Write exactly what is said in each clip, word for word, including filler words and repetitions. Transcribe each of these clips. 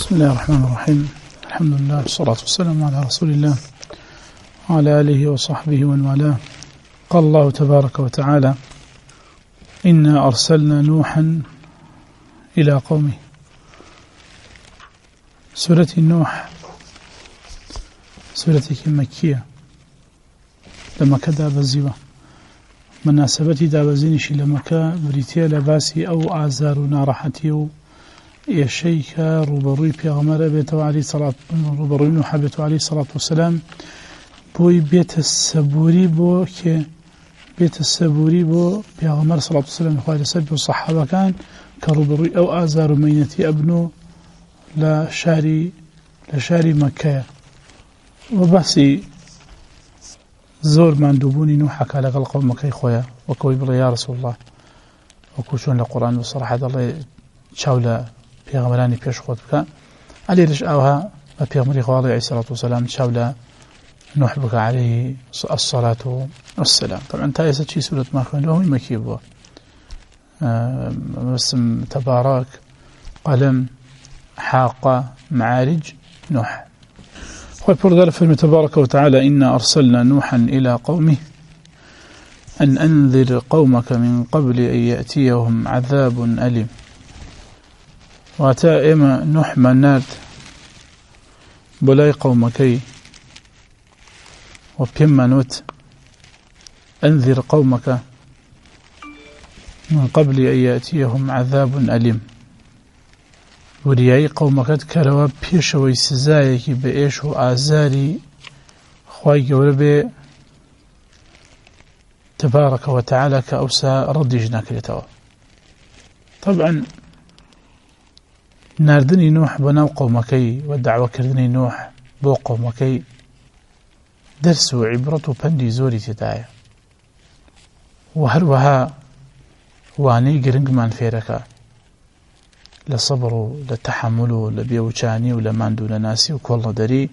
بسم الله الرحمن الرحيم. الحمد لله والصلاة والسلام على رسول الله وعلى آله وصحبه ومن والاه. قال الله تبارك وتعالى: إنا أرسلنا نوحا إلى قومه. سورة النوح سورة مكية لما كدا بزيوة مناسبة دابزينش لما كبريتيا لباسي أو آزار نارحتي يشيك روبروي بيغمر بيته عليه الصلاة روبروي نوح بيته عليه الصلاة والسلام بوي بيت السبوري بو كي بيت السبوري بو بيغمر صلاة والسلام خوالي سبب الصحابة كان كروبروي أو آزار مينتي أبنو لشاري لشاري مكة. وبحثي زور من دوبوني نوح على قوم مكة خويا وكوي بلا يا رسول الله وكوشون القرآن بصراحة الله شاولا پیغمبرانی پیش خود بکن علی رش آوها و پیغمبری خواه علیه الصلاة والسلام شاولا نوح بکن علیه الصلاة والسلام. طبعا تايسة چی سورة ما خوانده وهمي مكي بوا اسم تبارك قلم حاقة معارج نوح. خوي بردال فرمي تبارك وتعالى: إنا أرسلنا نوحا إلى قومه أن أنذر قومك من قبل أن يأتيهم عذاب أليم. واتا إما نوح مناد بلاي قومكي وبيما نوت أنذر قومك من قبل أن يأتيهم عذاب أليم. ورياي قومك كروا بيش ويسزايك بإيش وآزاري خواي قولبي تبارك وتعالى كأوسى ردجنا كريتوا. طبعا ناردني نوح بناو قومكي والدعوة كردني نوح بو قومكي درس وعبرة بندي زوري تدايا وهروها واني قرنق من فيركا لصبروا لتحملوا لبيوشاني ولماندو لناسي وكل دري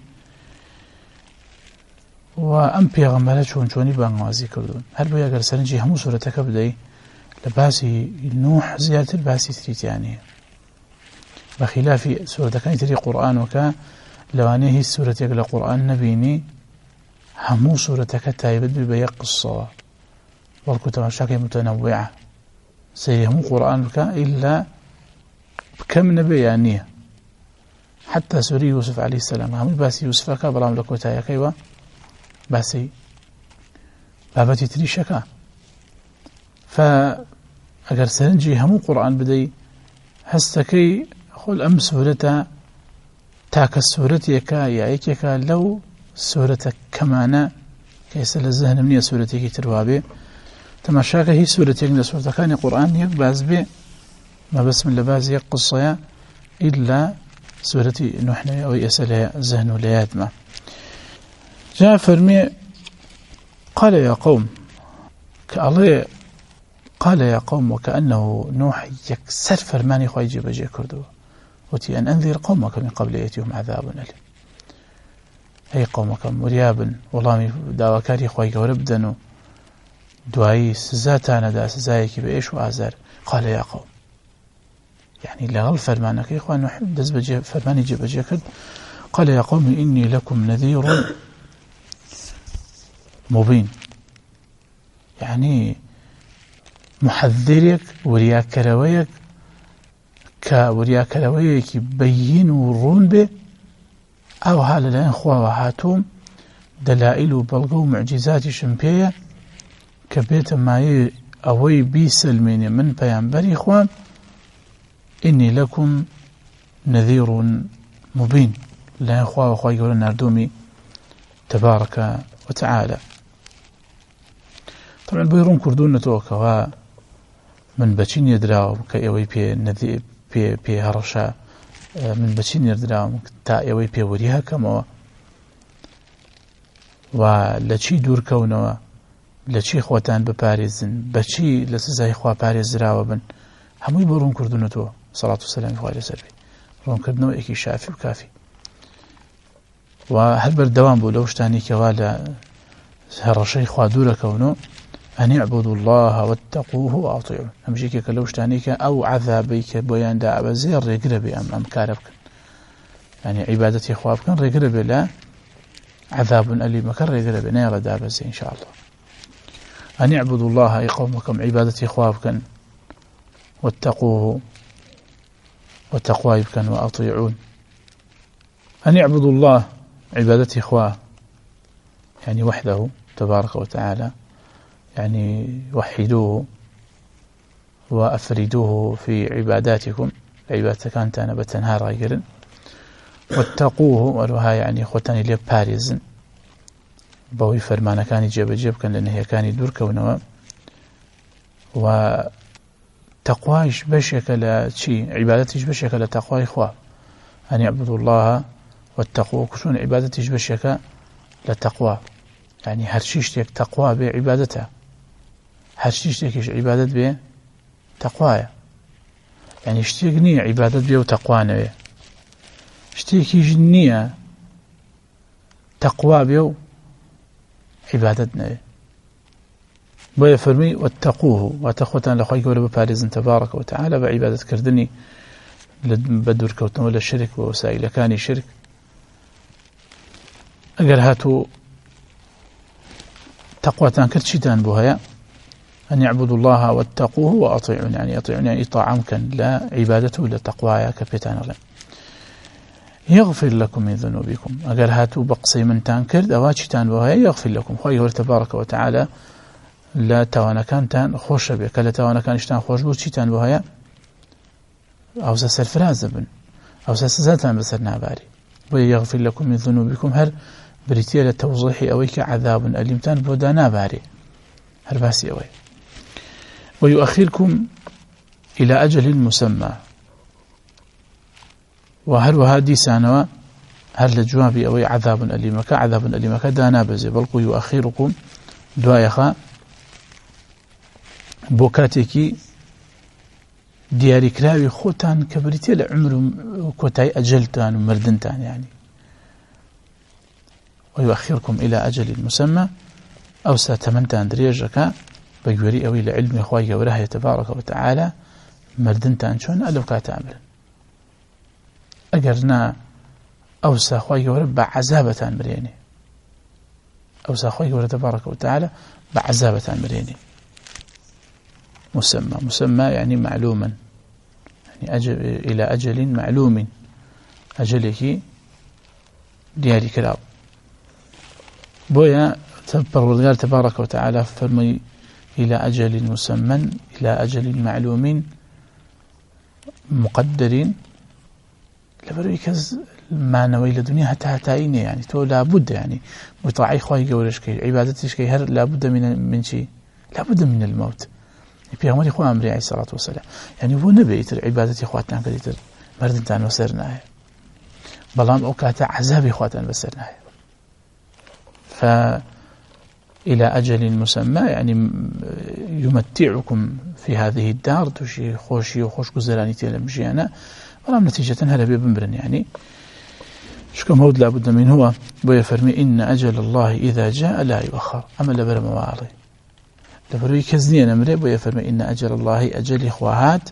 وأم بيغمالة شون شوني بانغوازي كردون. هل بو يقر سنجي همو سورتك بدأي لباسي نوح زيادة الباسي تريتياني بخلاف سورة كان تري قرآن وكا لوانيه السورة يقل قرآن نبيني همو سورة كتايبت ببيق الصلاة والكتب مشاكل متنوعة سيري همو قرآن وكا إلا كم نبيانية حتى سوري يوسف عليه السلام همو باسي يوسف كا برام لكوتايا كيوا باسي بابتي تري شكا. فأقر سنجي همو قرآن بدي هستكي قل أم سورة تاك السورة يكا يايك لو سورة كمانا كيسال الزهن مني سورة يكي تروابي تماشاك هي سورة يكنا سورة كان قرآن يقباز بي ما بس من لباز يقصيا إلا سورة نوحنا أو يسال الزهن لياد ما جاء فرمي قال يا قوم كالله قال يا قوم وكأنه نوح يكسر فرماني خواهي جيب جي كردو وتي أن أنذر قومك من قبل يأتيهم عذاب أليم. أي قومك مريابا والله داوكاري خواهي وربدنو دعاي سزاتانا دا سزايك بإيش وآزار. قال يا قوم يعني لغل فرمانك يا إخوان نوح دز بجي فرماني جيب جي كرد. قال يا قوم إني لكم نذير مبين يعني محذرك وريا كرويك كوريا كرويك بين ورون به أو هذا لأن خوا وهاتهم دلائل بلغو معجزات شمبية كبيت ما أوي بيسلمين من بيانبري إخوان إني لكم نذير مبين لأن خوا وخوا يقولون نردومي تبارك وتعالى. طبعا بيرون كردون نتوكوا من بچين يدراو كأيوي بي نذيب بي بي هرشا من بچين يدراو تا أيوي بي وريها كما ولچي دور كونوا لچي خواتان بباريزن بچي لسزاي خوا باريز راوبن هموي برون كردون تو صلاة والسلام عليه وسلم برون كردنو اكي شافي وكافي وهل بردوان بولوشتاني كوالا هرشي خوا دور كونو أن يعبدوا الله واتقوه وأطيعوا. همجيك كلوش تانيك أو عذابيك بيان دا أبزير يقربي أم أم كاربك يعني عبادتي خواب كان رجل بلا عذاب أليم كان رجل بنا يرى بس إن شاء الله. أن يعبدوا الله أي قومكم عبادتي خواب كان واتقوه وتقوى يبكن وأطيعون. أن يعبدوا الله عبادتي خواه يعني وحده تبارك وتعالى، يعني وحدوه وأفردوه في عباداتكم، عبادتك كانت أنا بتنهار غيرا. واتقوه ولها يعني خوتاني لي باريزن بوي فرمانا كان جيب جيب كان لأنه هي كان يدور كونه وتقوايش بشك لا شيء عبادتيش بشك لا تقوى إخوة. أن يعبدوا الله واتقوه كشون عبادتيش بشك لا تقوى، يعني هرشيشتك تقوى بعبادتها، هرشيشتك عبادت به تقوايا، يعني اشتيك نية عبادت به وتقوانا به، اشتيك نية تقوى به عبادتنا به. بويا فرمي واتقوه واتقوتان لخويك ولا ببارزن تبارك وتعالى بعبادة كردني بدور كوتن ولا الشرك ووسائل كاني شرك. أقل هاتو تقوتان كرشتان بوهيا أن يعبدوا الله واتقوه وأطيعون، يعني أطيعون يعني إطاعة ممكن لا عبادته لا تقوايا كبيتان الله. يغفر لكم من ذنوبكم أقل هاتو بقصي من تانكرد أواتشتان بوهيا يغفر لكم خويه تبارك وتعالى لا توانا كان تان خوش بك لا توانا كان اشتان خوش بو چیتان بو هيا او سرفراز بن او سزاتان بسرنا باري ويغفر لكم من ذنوبكم هر بريتيه لتوضيح اويك عذاب أليم تان بو دانا باري هر باسي اوي. ويؤخركم الى اجل مسمى وهل وهادي سانوا هل لجوابي اوي عذاب أليم كعذاب أليم كدانا بزي بلقوا يؤخركم دوايخا بۆ کاتێکی دیاریکراوی خۆتان کە بریتێ لە عمر و کۆتایی ئەجەلتان و مردنتان، يعني ويؤخركم إلى أجل مسمى أو ساتمنتان درێژەکە بە گوێرەی ئەوەی لە علمی خوای گەورە هەیە تبارك وتعالى مردنتان چۆن ئەلەو کاتە ئەمرن. ئەگەر نا ئەوسا خوای گەورە بە عەزابەتان برێنێ، ئەوسا خوای گەورە تبارك وتعالى بە عەزابەتان برێنێ. مسمى مسمى يعني معلوما، يعني أجل إلى أجل معلوم أجله دياري كلاب بويا تبرر تبارك وتعالى فرمي إلى أجل مسمى إلى أجل معلوم مقدرين لبروي كز معنوي لدنيا حتى هتايني، يعني تو لابد يعني وطاعي خواهي قولش كي عبادتش كي هر لابد من من شيء، لابد من الموت. پیامبر خو امر علیه الصلاه والسلام يعني هو نبي تر عبادتي خواتان كديتر مردنتان وسرناه بلام اوقات عذاب خواتان وسرناه. ف الى اجل مسمى يعني يمتعكم في هذه الدار تشي خوشي وخوش گزاراني تلمجيانا بلام نتيجه هلا بمبرن، يعني شكو مود لابد من هو ويفرمي ان اجل الله اذا جاء لا يؤخر عمل بر مواعظ لبروي كزني نمره بو يفرمي إن أجل الله أجل إخوات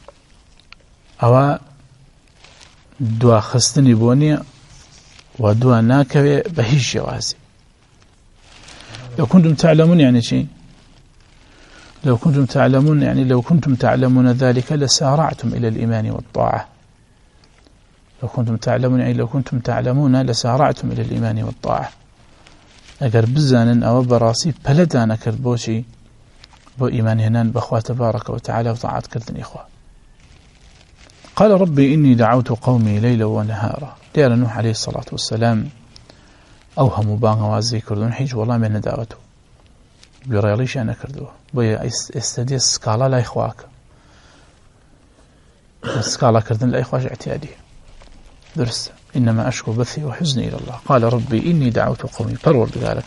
أو دوا خستني بوني ودوا ناكوي بهيش جوازي. لو كنتم تعلمون يعني شيء لو كنتم تعلمون يعني لو كنتم تعلمون ذلك لسارعتم إلى الإيمان والطاعة. لو كنتم تعلمون يعني لو كنتم تعلمون لسارعتم إلى الإيمان والطاعة. أجر بزانا أو براسي بلدانا كربوشي بو إيمان هنان بأخوة تبارك وتعالى وطاعت كردن إخوة. قال ربي إني دعوت قومي ليلا ونهارا. دير نوح عليه الصلاة والسلام أوهم باغا وازي كردون حيج والله من دعوته برياليش أنا كردوه بويا استدي سكالا لا إخواك سكالا كردن لا إخواج اعتيادي درس إنما أشكو بثي وحزني إلى الله. قال ربي إني دعوت قومي قرر بذلك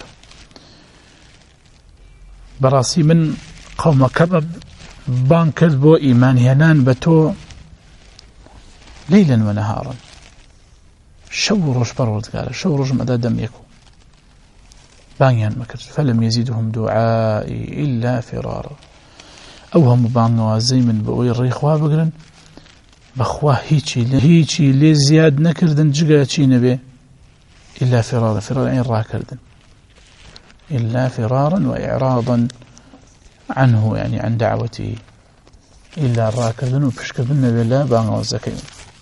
براسي من قوم كبب بان كذبوا إيمان هنان بتو ليلا ونهارا شو روش برورد قال شو روش مدى دم يكو بانيان مكر فلم يزيدهم دعائي إلا فرارا. أوهم بان نوازي من بقوي الريخوا بقرن بخوا هیچی هیچی لێ زیاد نەکردن جگە چی نەبێ إلا فرارا فرارا يعني راكردن إلا فرارا وإعراضا عنه يعني عن دعوته إلا راكردن وفشكردن بالله بانغ وزكين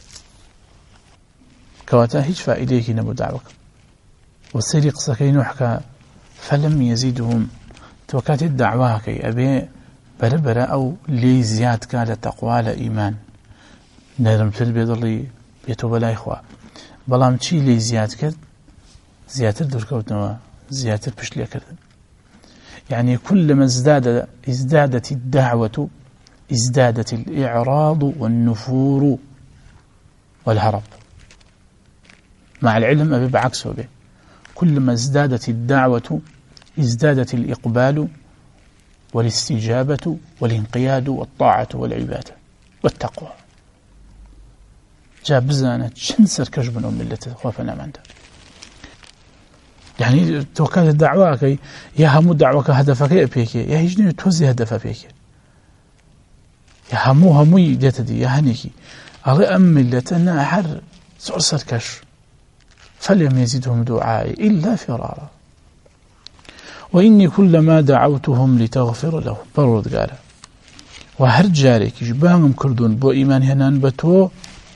كواتا هيج فائديك نبو دعوك والسيري قصكين وحكا فلم يزيدهم توكات الدعوة كي أبي بربرة أو لي زياد كان تقوى لإيمان نرم تلبيض اللي بيتوب لا إخوة بلام چي لي زياد كد زيادة دركوتنوا زيادة بشلية كردن يعني كلما ازداد ازدادت الدعوة ازدادت الإعراض والنفور والهرب مع العلم أبي بعكسه به كلما ازدادت الدعوة ازدادت الإقبال والاستجابة والانقياد والطاعة والعبادة والتقوى جاب بزانة شنسر كجبن أم ملته خوفنا من ده يعني توكاد الدعوة كي يا همو دعوة هدفك بيك يا هجني توزي هدف بيك يا همو همو يدتدي يا هنيكي على أم ملتنا حر سرسر كش فلم يزدهم دعائي إلا فرارا وإني كلما دعوتهم لتغفر لهم برود قال وهر جارك جبانهم كردون بو إيمان هنان بتو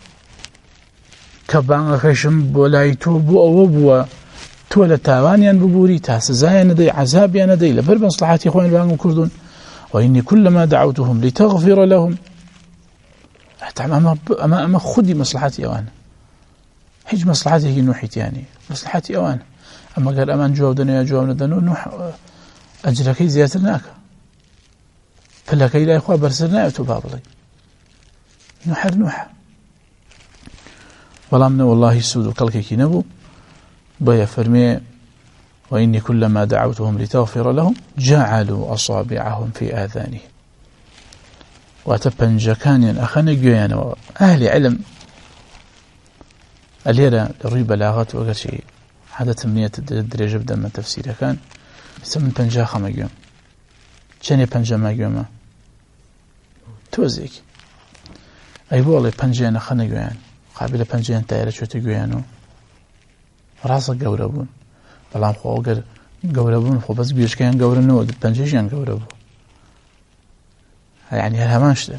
كبان خشم بولايتو بو أو بو تولى تاوانيا ببوري تاسزايا ندي عذابيا ندي لبر مصلحاتي إخوان بانهم كردون وإني كلما دعوتهم لتغفر لهم حتى أما أما أما خدي مصلحاتي أوان هيج مصلحاتي هي نوحيت يعني مصلحاتي أوان أما قال أمان جواب دنو يا جواب ندنو نوح أجركي زياترناك فلكي لا إخوة برسرنا يتبابلي نوحر نوح والله والله السود كالكي نبو بيا فرمي وإني كلما دعوتهم لتغفر لهم جعلوا أصابعهم في آذانهم وتبنج كان أخنا جيانا أهل علم اليرا الري بلاغات وقال شيء هذا تمنية الدرجة بدل من تفسيره كان يسمى بنجا خما جيوم شنو بنجا ما جيوما توزيك أي والله بنجا أخنا جيان قابل بنجا تايرة شو تجيانو راسك جوربون بلام خو أقدر جوربون خو بس بيش كان جورنو بنجاش يعني جوربون يعني هالهمانشته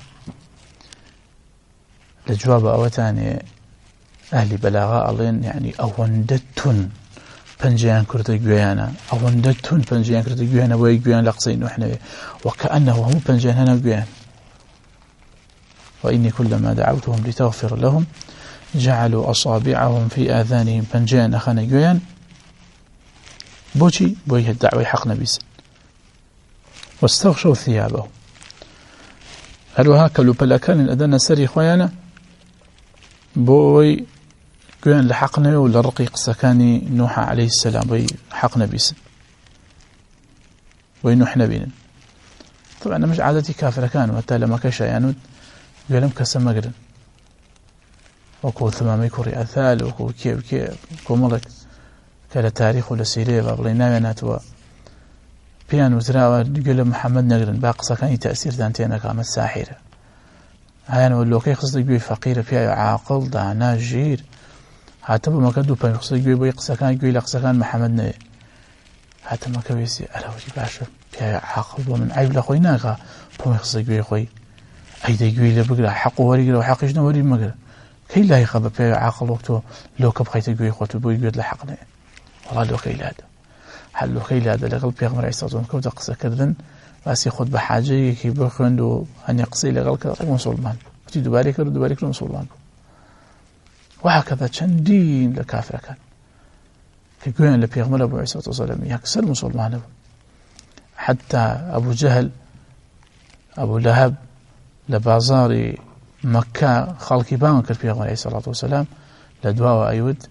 الجواب أوتاني أهل بلاغة ألين يعني أوندتون بنجيان كرت جويانا أوندتون بنجيان كرت جويانا ويجويان لقصين وإحنا وكأنه هو بنجيان هنا جويان وإني كلما دعوتهم لتغفر لهم جعلوا أصابعهم في آذانهم بنجيان أخنا جويان بوشي بويه الدعوة حق نبيس واستغشوا ثيابهم هل هكا لو بلاكان الأدنى سري خويانا بوي كان لحقنا ولا رقيق سكاني نوح عليه السلام بوي حقنا بيس بوي نوح نبينا طبعا مش عادتي كافر كانوا حتى لما كشا يعني قالهم كسم مقرن وكو ثمامي كوري أثال وكو كيف كيف كو ملك كلا تاريخ ولا سيريه بابلي ناويناتوا بيان وزراوة يقول محمد نقرن باقصة كان تأثير دانتين كامت ساحرة هايان واللوكي قصدك بي فقيرة فيها عاقل دانا جير حتى ما كدو بي قصدك بي بي قصة كان يقول قصة كان محمد نقرن حتى ما كبيسي ألوجي باشا فيها عاقل ومن عيب لخوي ناقا بي قصدك بي خوي أيدا يقول لبقرا حق وريقرا وحق جنا وريق مقرا كي لا يخبى فيها عاقل وقتو لوكب خيت يقول خوتو بي يقول لحقنا والله لوكي لا حلو خيل هذا لقلب يغمر عيسى صوتهم كودا قصة كردن بس ياخذ بحاجة كي بخندو أن يقصي لقلب كذا رقم مسلمان كتي دبالي كرد دبالي كرد مسلمان وهكذا شندين لكافر كان كي يقولون لبيغمر أبو عيسى صلى يكسر مسلمان حتى أبو جهل أبو لهب لبازار مكة خلقي بان كالبيغمر عيسى صلى الله عليه وسلم لدواء أيود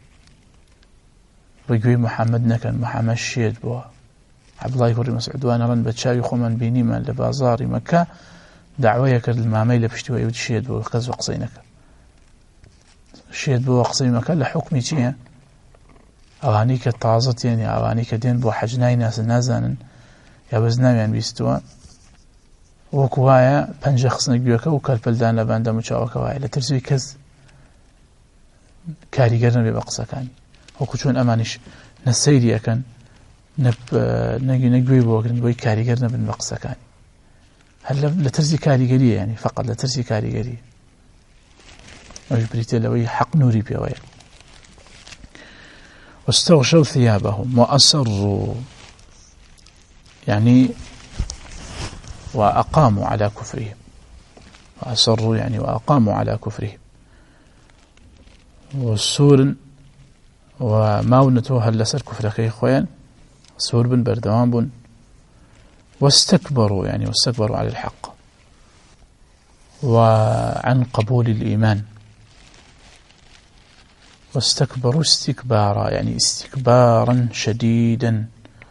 بقوي محمد نكن محمد شيد بوا عبد الله يقول مسعود وانا رن بتشاوي خمن بيني من لبازار مكة دعوية كرد المعمي لبشتوا يود شيد بوا قز وقصينك شيد بوا قصي مكة لحكمي تيها أغانيك التعظت يعني أغانيك دين بوا حجناي ناس نازانا يا بزنام يعني بيستوا وەکوایە پەنجە خستنە گوێەکە و کەرپەلدان لە بەندەم و چاوەکە وایە لە ترسوی کەس کاریگەر نەبێ بە قسەکانی وەکو چۆن ئەمانیش نە سەیری ئەەکەن نەگوێی بۆگرن بۆی کاریگەر نەبن بە قسەکانی هەر لە ترسی کاریگەریە ینی فقط لە ترسی کاریگەری ئەوش بریتێ لەوەی حەق نووری پێوەیە واستغشوا ثيابهم وأصروا يعني وأقاموا على كفرهم وأصروا يعني وأقاموا على كفرهم والسور وماونته هل لسر كفر كي خوين سور بن بردوان بن واستكبروا يعني واستكبروا على الحق وعن قبول الإيمان واستكبروا استكبارا يعني استكبارا شديدا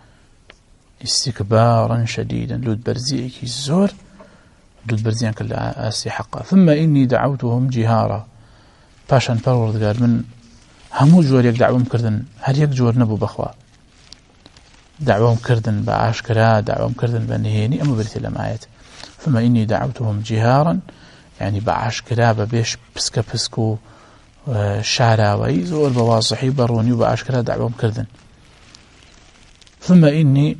استكبارا شديدا لود برزيك الزور لود برزيان كلا آسي حقا ثم إني دعوتهم جهارا باشان پروردگار من همو جور يك دعوهم كردن هر يك جور نبو بخوا دعوهم كردن بعاشكرا دعوهم كردن بنهيني أما بريت لما آيات ثم إني دعوتهم جهارا يعني بعاشكرا ببيش بسكا بسكو شعراوي زور بواضحي بروني وبعاشكرا دعوهم كردن ثم إني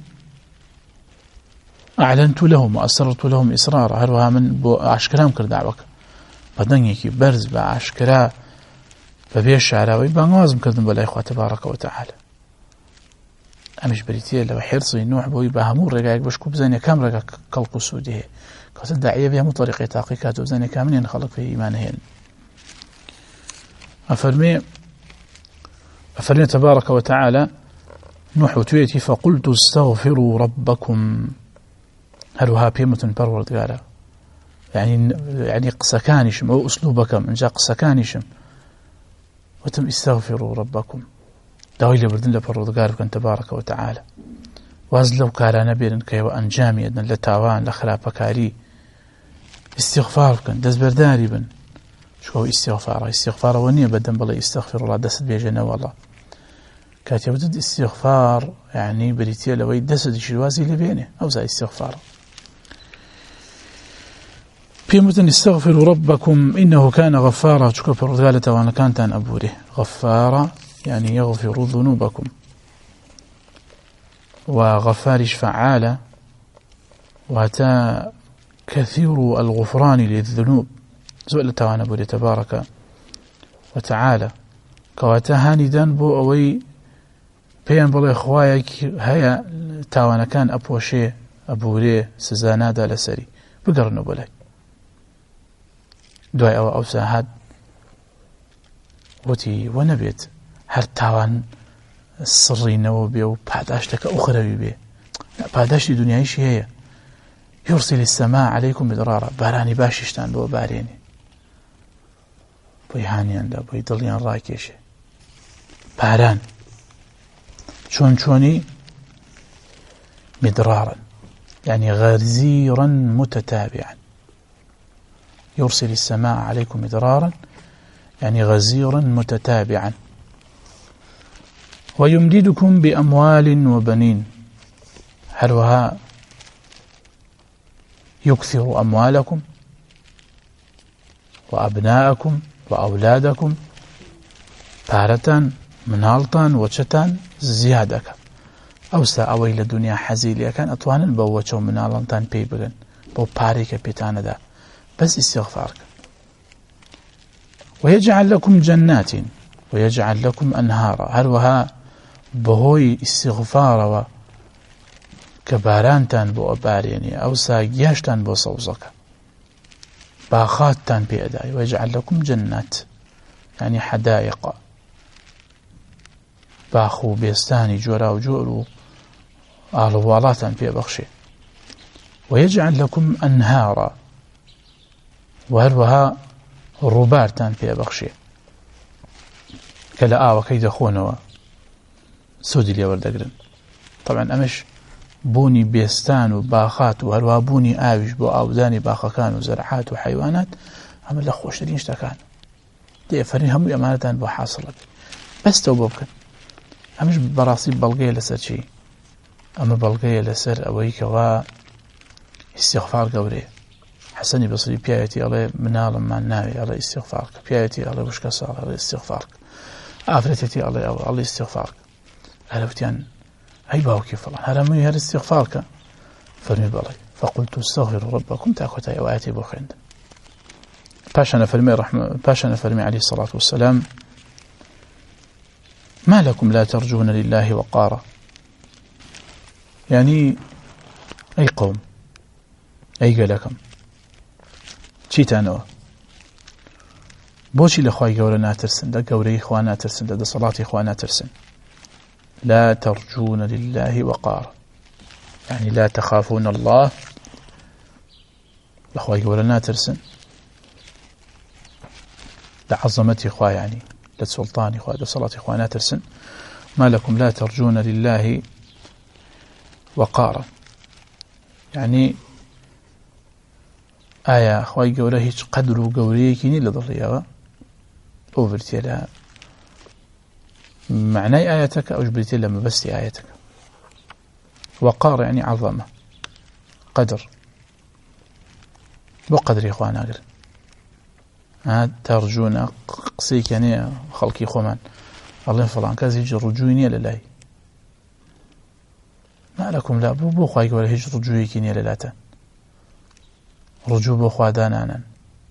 أعلنت لهم وأسررت لهم إسرارا هروها من عاشكرام كرد دعوك بدن يكي برز بعاشكرا ببيش شعراوي بانوازم كردن بلا إخوة تبارك وتعالى أمش بريتيا لو حرصي نوح بوي بهمور رقايق بشكو بزانيا كام رقا كالقو سوده كوتا داعية بها مطريقة تحقيقات وبزانيا كامل ينخلق في إيمانهن أفرمي أفرمي تبارك وتعالى نوح وتويتي فقلت استغفروا ربكم هلوها بيمة پروردگارا يعني يعني قسكانشم أو أسلوبكم إن جاء قسكانشم وتم استغفروا ربكم داوي لبردن لپروردگاركم تبارك وتعالى وازلو كارانا بيرن كيو أنجامي أدن لتاوان لخرابكاري استغفاركم دزبرداري بن شو استغفار استغفار ونية بدن بلا استغفر الله دست بيجنا والله كاتب ضد استغفار يعني بريتيا لوي دست شوازي لبينه أو زي استغفار بيمتن استغفروا ربكم إنه كان غفارا شكرا فرغالة وانا كانت عن أبوره غفارا يعني يغفر ذنوبكم وغفارش فعالة وتا كثير الغفران للذنوب زؤلة وانا أبوره تبارك وتعالى كواتا هاندان بو أوي بيان بڵێ خوایەکی هەیە تاوانەکان ئەپۆشێ ئەبورێ سزانادا لەسەری بگەڕنەوە بۆ لای دوای ئەوە ئەو ساحات وتی وە نەبێت هەر تاوان سڕینەوە بێ و پاداشتەکە ئوخرەوی بێ پاداشتی دنیایشی هەیە يرسل السماء عليكم مدرارا بارانی باشیشتان بۆ بارێنێ بۆی هانیاندا بۆی دڵیان ڕاکێشێ باران شون شوني مدرارا يعني غزيرا متتابعا يرسل السماء عليكم مدرارا يعني غزيرا متتابعا ويمددكم بأموال وبنين هلوها يكثر أموالكم وأبناءكم وأولادكم بارتان مناڵتان وەچەتان زیادەکە ئەوستا ئەوەی لە دنیا حەزیلیەکان ئەتوانن بە وەچە و مناڵەتان پێی بگەن بۆ پارێکە پێتانەدا بەس ئیستیغفارکە ويجعل لكم جنات ويجعل لكم أنهارا هەروەها بەهۆی ئیستیغفارەوە کە بارانتان بۆ ئەبارێنێ ئەوسا گیاشتان بۆ سەوزەکە باخاتتان پێ ئەدای ويجعل لكم جنات يعني حدائق باخو بيستاني جورا وجور آلوالاتان في بخشي ويجعل لكم أنهارا وهروها ربارتان في بخشي كلا آوة كيد أخونا سودي لي وردقرن طبعا أمش بوني بيستان وباخات وهروها بوني آوش بو آوداني باخكان وزرعات وحيوانات هم اللي خوشترين اشتكان دي فرين هم أمانتان بو حاصلك بس توبوبكن ئەمش بەڕاستی بەڵگەیە لەسەر چی ئەمە بەڵگەیە لەسەر ئەوەی کەوا استغفار قوري حسني بصري بياتي الله منالم ما ناوي الله استغفارك بياتي الله وش كسر الله استغفارك آفرتي الله الله استغفارك عرفتيان أي باو كيف الله هرمي هر استغفارك فرمي بالله فقلت استغفروا ربكم تأخذ آياتي بخند باشنا فرمي رحمة باشنا فرمي عليه الصلاة والسلام ما لكم لا ترجون لله وقارا يعني أي قوم أي قلكم چیتانەوە بۆچی لە خوای گەورە ناترسن لە گەورەی خوا ناترسن لە دەسەڵاتی خوا ناترسن لا ترجون لله وقارا يعني لا تخافون الله لە خوای گەورە ناترسن لە عەظەمەتی خوا يعني لە سوڵتانی خوا دەسەڵاتی خوا ناترسن ما لكم لا ترجون لله وقارا يعني آیا خوای گەورە هیچ قەدر و گەورەیەکی نی لە دڵیەوە ئەو برتێ لە معنای ئاەتەکە ئەوش برتێ لە مەبەستی ئاەتەکە وەقار يعني عەظەمە قەدر بۆ قەدری خوا ناگرن تەڕجوونە قسەیەکیان هەیە خەڵکی خۆمان ئەڵێن فڵان کەس هیچ ڕجووی نییە لەلای ما لەکم لا بۆ بۆ خوای گەورە هیچ ڕجوویەکی نییە لەلاتە رجوع بخوادانانا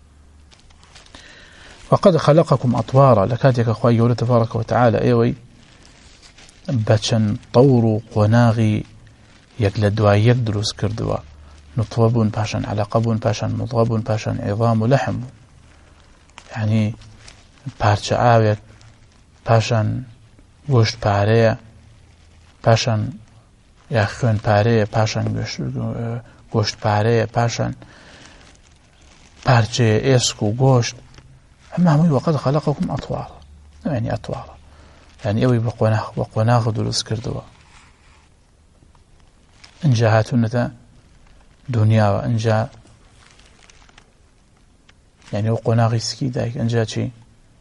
وقد خلقكم أطوارا لكاتك أخوي يقول تبارك وتعالى أيوي بچن طور قناغي يقلدوا يقدرس كردوا نطوبون باشن علقبون باشن مضغبون باشن عظام ولحم يعني بارچ آويك باشن گوشت پارەیە پاشان یا خوێن پارەیە پاشان گۆشت پارەیە پاشان پارچەیە ئێسک و گۆشت ئەمە هەمووی وەقەد خەلەقەکم ئەطوارا نەمانی ئەطوارا یعنی ئەوەی بە قۆناغ دروست کردووە ئەنجا هاتوونەتە دنیاوە ئەنجا یعنی ئەو قۆناغی سکی دایک ئەنجا چی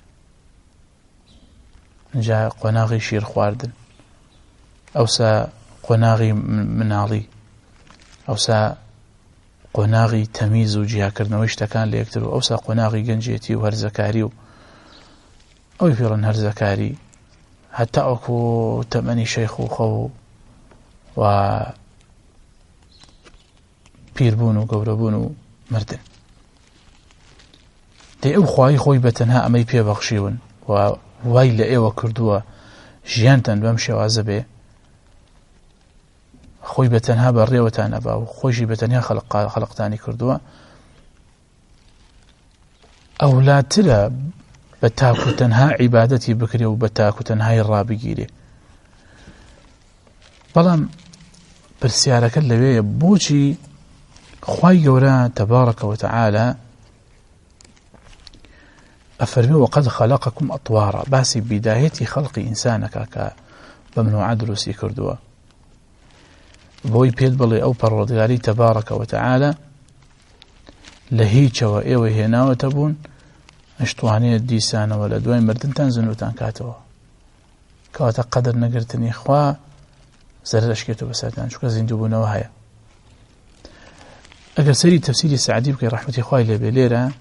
ئەنجا قۆناغی شیر خواردن ئەوسا قۆناغی مناڵی ئەوسا قۆناغی تەمیز و جیاکردنەوەی شتەکان لە یەکتر و ئەوسا قۆناغی گەنجێتی و هەرزەکاری و ئەوی پێڵەن هەرزەکاری هەتا ئەوکو تەمەنی شەیخ و خەو و پیربوون و گەورەبوون و مردن دەی ئەو خوای خۆی بەتەنها ئەمەی پێبەخشیون و وای لە ئێوە کردووە ژیانتان بەم شێوازە بێ خۆی بەتەنها بەڕێوەتان ئەبا و خۆشی بەتەنها خەڵقتانی کردووە ئەولاترە بە تاکو تەنها عیبادەتی بکرێ و بە تاکو تەنهای ڕابگیرێ بەڵام پرسیارەکە لەوەیە بۆچی خوای گەورە تەبارەکە وتەعالە أفرمي وقد خلقكم أطوارا باسي بدايتي خلق إنسانك كا بمنوع دروسي كردوا بوي بيد بلي أو بردغاري تبارك وتعالى لهيك وإيوه هنا وتبون اشتوانية ديسان ولا دوين مردن تنزنو تانكاتوا كواتا قدر نقرتني إخوة زرد أشكيتو بساتان شو كزين دوبونا وهايا أقل سيري تفسيري سعدي بكي رحمة إخوة اللي بليرا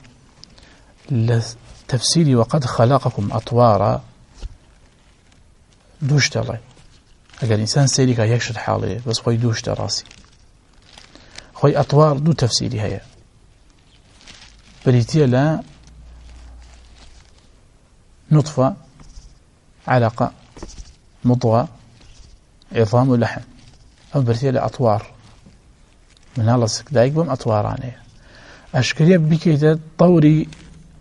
تفسيري وقد خلقكم أطوارا دوشت الله أقل إنسان سيري كا يكشد حالي بس خوي دوشت راسي خوي أطوار دو تفسيري هيا بريتيا لا نطفة علقة مضغة عظام ولحم أو بريتيا لا أطوار من الله سك دايق بم أطوارانية أشكريا بكيتا طوري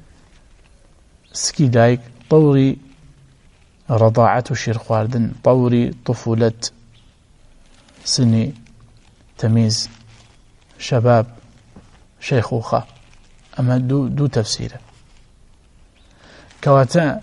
سكي دايك طوري رضاعة شير خواردن طوري طفولة سني تمييز شباب شيخوخة أما دو, دو تفسيره كواتا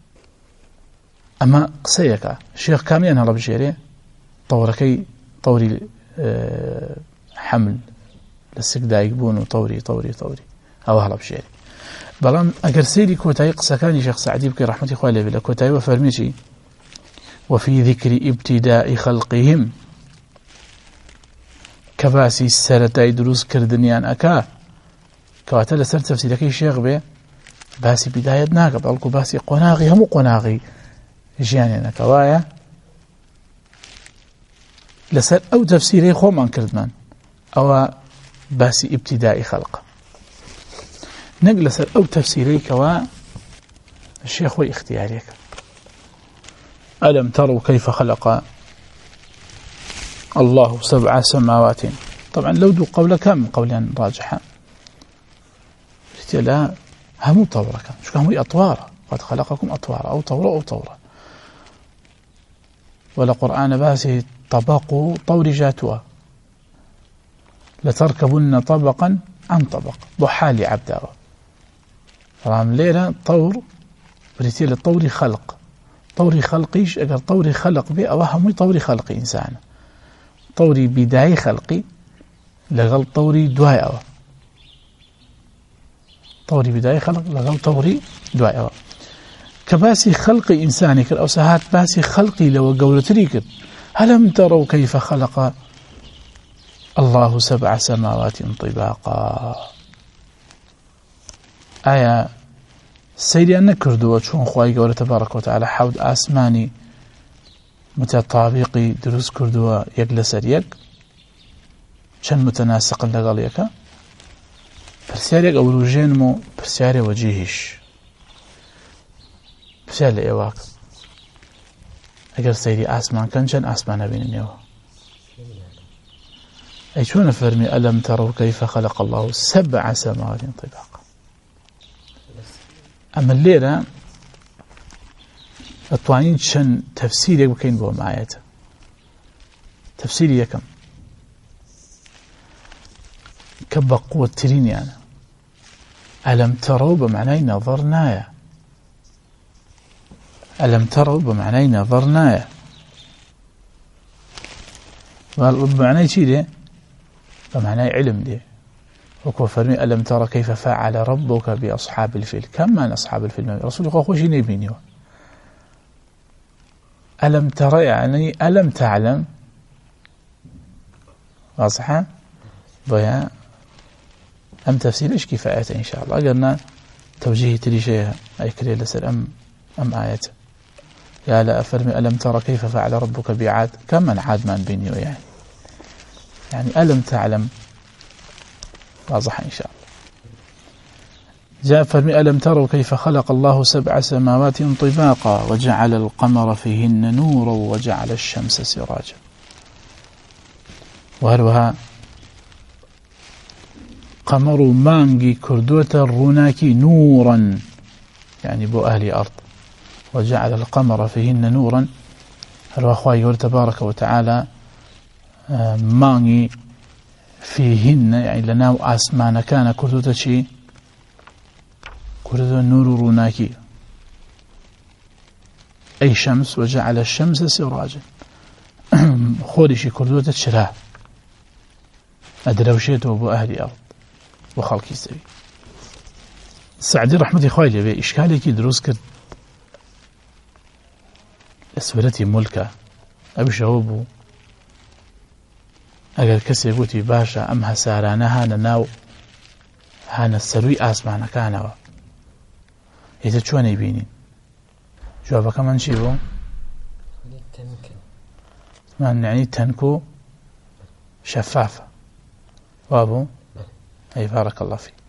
أما قصيكا شيخ كاميان هلا بجيري طوركي طوري أه حمل لسك دايك بونو طوري طوري طوري أو هلا بجيري بلان اگر سيري كوتاي قسكاني شيخ سعدي بكي رحمة الله عليه بلا كوتاي وفرميشي وفي ذكر ابتداء خلقهم كباسي سرتاي دروس كردنيان أكا كواتا لسر تفسيركي شيخ بي باسي بداية ناقب ألقو باسي قناغي همو قناغي جيانينا كوايا لسر أو تفسيري خو من كردمان أو باسي ابتدائي خلق نقل لسر أو تفسيري كوا الشيخ واختياريك ألم تروا كيف خلق الله سبع سماوات طبعا لو دو قول كم قولا راجحا لا هم طورة شو هم أطوار قد خلقكم أطوار أو طورة أو طورة ولا قرآن باسي طبقوا طور جاتوا لتركبن طبقا عن طبق بحالي عبدا رام ليلة طور بريتي للطور خلق طوري خلقيش أجر طوري خلق بي أو هم طوري خلق إنسان طوري بداية خلقي لغل طوري دواء أو طوري بداية خلق لغل طوري دواء أو كباسي خلق إنساني كر أو سهات باسي خلقي لو قولة ريكر هلم تروا كيف خلق الله سبع سماوات طباقا آية سيدي أن كردوا شون خواهي قولة تبارك وتعالى حود آسماني متطابقي دروس كردوا يجلس يك شن متناسق لقال يكا برسياريك أو روجين مو برسياري وجيهش برسياري إيواك أجر سيدي آسمان كان شن آسمان بين النيوه أي شون فرمي ألم تروا كيف خلق الله سبع سماوات طباقا أما الليلة الطوانين شن تفسير يبكين بو معايته تفسير يكم كبق قوة تريني أنا ألم تروا بمعنى نظرنايا ألم تروا بمعنى نظرنايا بمعنى شيء ده بمعنى علم ده وكو فرمي ألم ترى كيف فعل ربك بأصحاب الفيل كم من أصحاب الفيل رسول الله خوشي نبيني ألم ترى يعني ألم تعلم واضحة بيا أم تفسير إيش كفاية إن شاء الله قلنا توجيه تري شيء أي كريه لسر أم أم آية يا لا أفرمي ألم ترى كيف فعل ربك بعاد كم من عاد من بيني يعني يعني ألم تعلم واضح إن شاء الله جاء فرمي ألم تروا كيف خلق الله سبع سماوات طباقا وجعل القمر فيهن نورا وجعل الشمس سراجا وهروها قمر مانجي كردوة الرناكي نورا يعني بو أهل أرض وجعل القمر فيهن نورا هروها أخوة يقول تبارك وتعالى مانجي فيهن يعني لناو آسمان كان كردوة شيء كردوة النور رناكي أي شمس وجعل الشمس سراجا خورشي كردوة الشراء أدروشيته أبو أهل أرض وخلقي سبي سعدي رحمة خوالي بي إشكالي كي دروس كرد أسفلتي ملكة أبي شعوبه أقل كسي قوتي باشا أمها سارانا هانا ناو هانا السروي آسمانا كانوا إذا شو نيبينين جوابك كمان شيبو من يعني تنكو شفافة وابو أي بارك الله فيك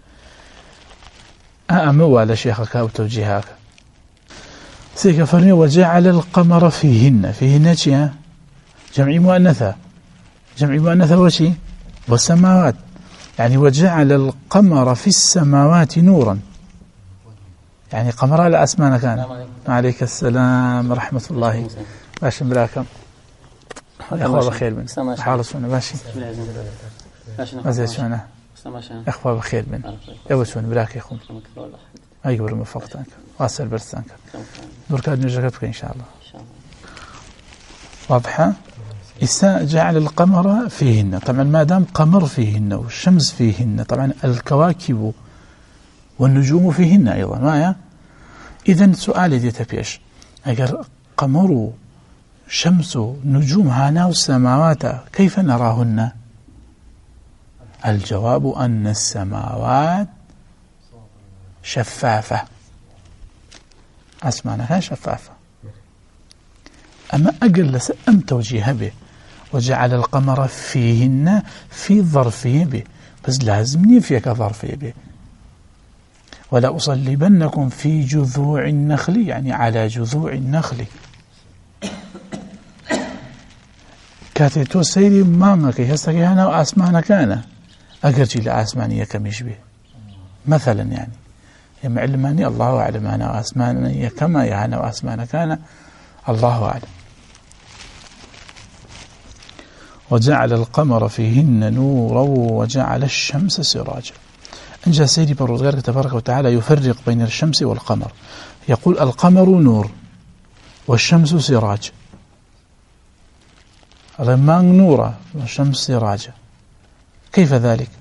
أأمو على شيخك أو توجيهك سيك فرمي وجعل القمر فيهن فيهن شيء جمعي مؤنثة جمعي مؤنثة وشي والسماوات يعني وجعل القمر في السماوات نورا يعني قمر على أسمانا كان عليك السلام ورحمة الله باشا براكم يا أخوة بخير من حال سونا باشي مازال سونا أخوة بخير من يا سونا براك يا أخوة أي قبل مفقتك واسل برستانك بركات نجاكتك إن شاء الله واضحة إساء جعل القمر فيهن طبعا ما دام قمر فيهن والشمس فيهن طبعا الكواكب والنجوم فيهن أيضا ما إذن سؤال دي تبيش أجر قمر شمس نجوم هانا والسماوات كيف نراهن الجواب أن السماوات شفافة، أسمانها شفافة. أما أقل أم توجيه به وجعل القمر فيهن في ظرفية به، بس لازم فيك ظرفية به. ولا أصلبنكم في جذوع النخل، يعني على جذوع النخل. كاتي تو سيري مامك هستكي هنا وأسمان كان أقرجي لأسمانية كمش به مثلا، يعني يما علماني الله أعلم أنا وأسمانية كما يهنا وأسمان كان الله أعلم. وجعل القمر فيهن نورا وجعل الشمس سراجا. أنجا سيدي بروزغار تبارك وتعالى يفرق بين الشمس والقمر، يقول القمر نور والشمس سراج، الرمان نورا والشمس سراجا. كيف ذلك؟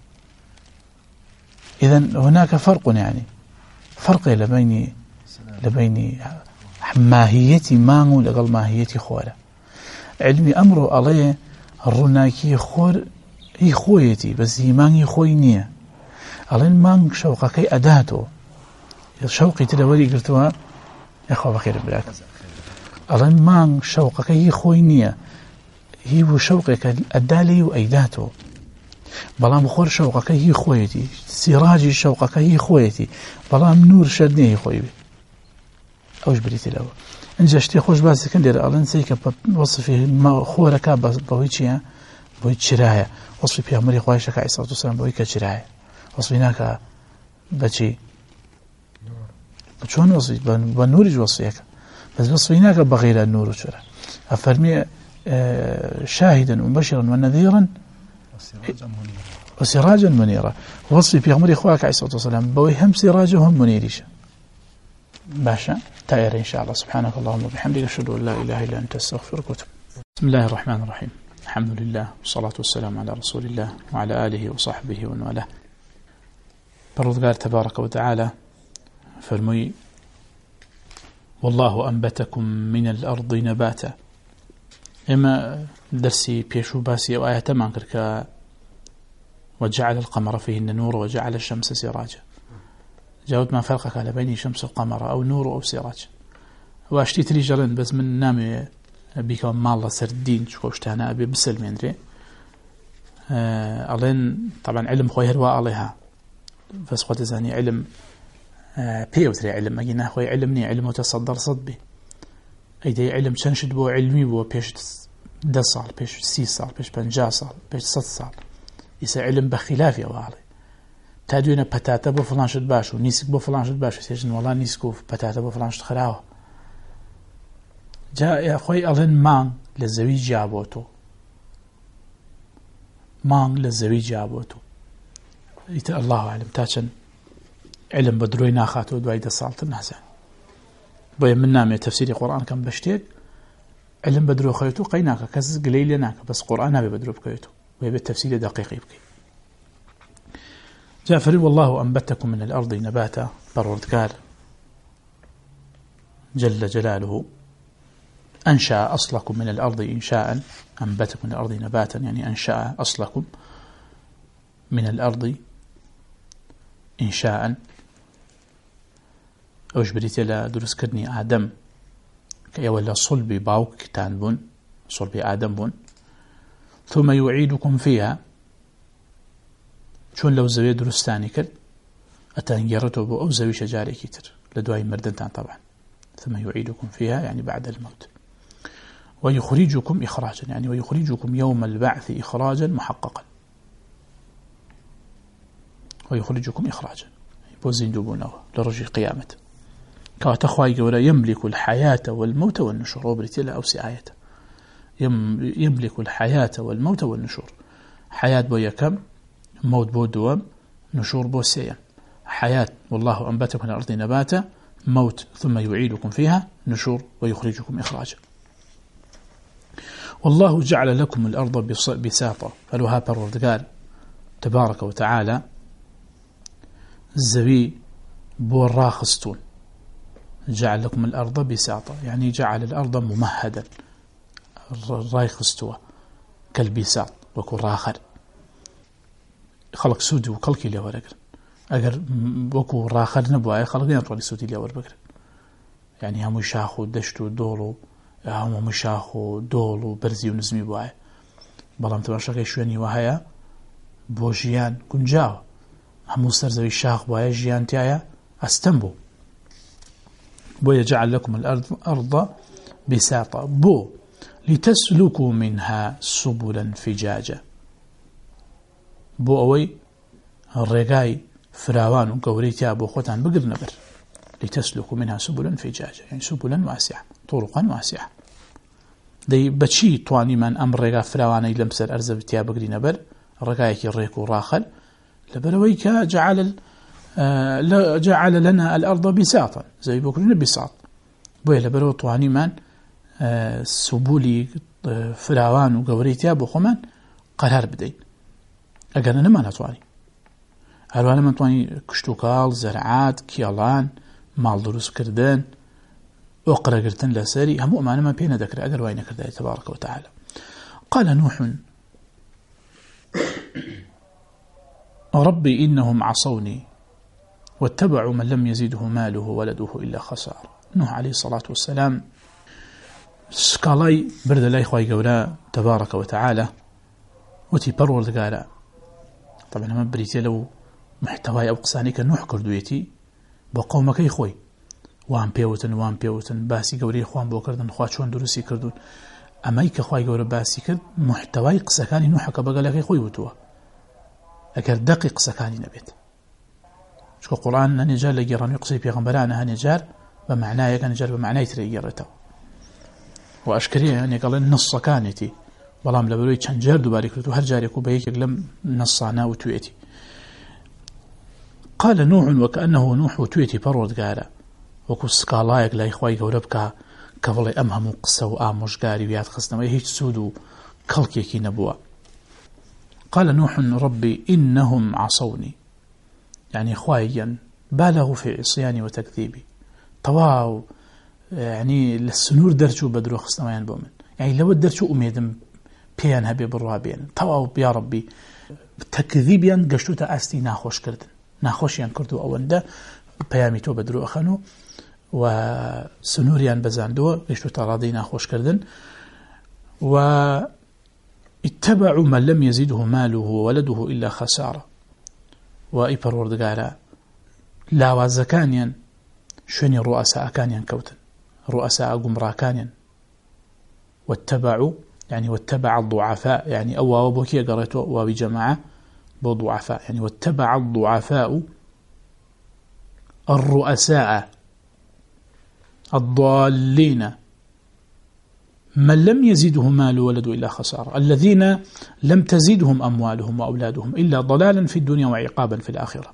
إذن هناك فرق، يعني فرق لبين لبين ماهية مانغ لقل ماهية خورة. علمي أمره عليه الرناكي خور هي خويتي، بس هي مانغ خوي نية. علين مانغ شوقا كي أداته شوقي تلوري قلتوا يا أخوة بخير بلاك. علين مانغ شوقا كي هي خوي نية، هي وشوقي كالأدالي وأيداته. بلام خور شوقا كي هي خويتي، سراجي شوقا كي هي خويتي، بلام نور شدني هي خوي. أوش بريتي له إنجا اشتي خوش باسي كندير ألين سيكا وصفه خوركا بويتشيا بويت شرايا، وصفي بيها مريخ وايشك عليه الصلاة والسلام بويكا شرايا، وصفي هناك بشي شون وصفي بنورج وصفيك، بس وصفي هناك بغير النور وشرا. أفرمي شاهدا ومبشرا ونذيرا وسراجا منيرا. وصفي بيها مريخ وايشك عليه الصلاة والسلام بويهم سراجهم منيريشا. باشا تائر إن شاء الله. سبحانك اللهم وبحمدك أشهد أن لا إله إلا أنت أستغفرك وأتوب. بسم الله الرحمن الرحيم. الحمد لله والصلاة والسلام على رسول الله وعلى آله وصحبه ومن والاه. بردقار تبارك وتعالى فرمي والله أنبتكم من الأرض نباتا. إما درسي بيشو باسي أو آية تمان كركا وجعل القمر فيهن نور وجعل الشمس سراجا. جاوب ما فرقك على بين شمس وقمر أو نور أو سراج. واشتي تري جرين بس من نامي بيكون مالله سردين شكوشتانا أبي بسل مندري ألين طبعا علم خوي هروا عليها، بس قد زاني علم بيوتري علم أجينا خوي علمني علم متصدر صدبي أيدي علم شنشد بو علمي بو بيش ده صال بيش سي صال بيش بنجا صال بيش صد صال يسا علم بخلافي وعلي تادوينه بتاتا بو فلان شد باش ونيسك بو فلان شد باش سيجن والله نيسكو بتاتا بو فلان شد خراوه. جاء يا أخوي أظن مان للزوي جابوتو مان للزوي جابوتو يت الله أعلم تاشن علم بدروي ناخاتو دواي دسالت الناس بوي من نامي تفسير القرآن كم بشتيك علم بدرو خيتو قيناك كز قليل ناك بس قرآن نبي بدرو بكيتو وهي بالتفسير دقيق يبكي. جعفر والله أنبتكم من الأرض نباتا بروردكار جل جلاله أنشأ أصلكم من الأرض إنشاء. أنبتكم من الأرض نباتا يعني أنشأ أصلكم من الأرض إنشاء. أوش بريت لا درس كرني آدم كي ولا صلبي باوك تانبون صلبي آدم بون ثم يعيدكم فيها. شون لو زوية درستاني كرد أتنجرته بو أو زوي شجاري كتر لدواي مردنتان طبعا. ثم يعيدكم فيها يعني بعد الموت ويخرجكم إخراجا يعني ويخرجكم يوم البعث إخراجا محققا. ويخرجكم إخراجا بوزين دوبونه لرجي قيامة كاتخواي ولا يملك الحياة والموت والنشور. وبرتلا أو سآية يملك الحياة والموت والنشور. حياة بو يكم، موت بو دوام، نشور بو سيم. حياة والله أنبتكم من الأرض نباتا، موت ثم يعيدكم فيها، نشور ويخرجكم إخراجا. والله جعل لكم الأرض بساطة. فلوها بروردقال تبارك وتعالى الزبي بو الراخستون جعل لكم الأرض بساطة يعني جعل الأرض ممهدا الراخستوى كالبساط وكل راخر. خلق سود وكلكي اللي ورقر أجر وكو راخر نبوه خلق ينطولي سودي اللي ورقر يعني هم يشاخو دشتو دولو هم مشاخو دولو برزي ونزمي بواه بلام تماشاكي شويني وهايا بو جيان كنجاو همو سرزوي شاخ بواه جيان تيايا أستنبو بو يجعل لكم الأرض أرض بساطة بو لتسلكوا منها سبلا فجاجة بو أوي الرقاي فراوان وقوريتيا بو خوتان بقر نبر لتسلكوا منها سبلا فجاجة يعني سبلا واسعة طرقا واسعة دي بچي تواني من أمر رقا فراواني لمسر أرزبتيا بقري نبر رقايكي الريكو راخل لبرويك جعل آه جعل لنا الأرض بساطا زي بكرنا بساط بوي لبرو تواني من آه سبولي آه فراوان وقوريتيا بو خومن قرار بدين أقرنا نما نتواني هلوانا من تواني كشتوكال زرعات كيالان مال دروس كردن وقرا قرتن لساري هم أمانا ما بينا ذكر أقر وين كرداي تبارك وتعالى قال نوح ربي إنهم عصوني واتبعوا من لم يزيده ماله ولده إلا خسار نوح عليه الصلاة والسلام سكالاي برد الله إخوائي قولا تبارك وتعالى وتي برورد قالا طبعا ما بريتي لو محتواي أو قساني كنوح كردويتي بقومك إخوي وان بيوتن وان بيوتن باسي قوري إخوان بو كردن خواه چون دروسي كردون أما إيك إخوائي قورا باسي كرد محتواي قساكاني نوحك بقالك إخوي وتوا أكر دقي قساكاني نبيت شكو قرآن نجار لقيران يقصي بيغنبرانا هنجار بمعناه كنجار بمعناه تريقرته وأشكريه يعني قال نص كانتي بلام لبروي چند جار دوباري كرتو هر جاري كو بيك لم نصانا وتويتي قال نوح وكأنه نوح وتويتي برود قالا وكو سكالايك لا إخوائي قولبكا كفلي أمهم قصة وآموش قاري ويات خصنا ويهيج سودو كالكيكي نبوا قال نوح ربي إنهم عصوني يعني إخوائيا بالغوا في عصياني وتكذيبي طواو يعني للسنور درجو بدرو خصنا ويان بومن يعني لو درجو أميدم بيان هبي بروابين طواو يا ربي تكذيبيا قشتوتا أستي ناخوش كردن ناخوشيان كردو أوندا بيامي تو بدرو أخنو وسنوريان بزاندو قشتوتا راضي ناخوش كردن واتبعوا من لم يزيده ماله وولده إلا خسارة وإيبر وردقارا لا وازكانيا شوني رؤساء كانيا كوتن رؤساء قمرا كانيا واتبعوا يعني واتبع الضعفاء يعني أو وبوكي قريتوا وبجماعة بضعفاء يعني واتبع الضعفاء الرؤساء الضالين من لم يزيده مال ولده إلا خسارة الذين لم تزيدهم أموالهم وأولادهم إلا ضلالا في الدنيا وعقابا في الآخرة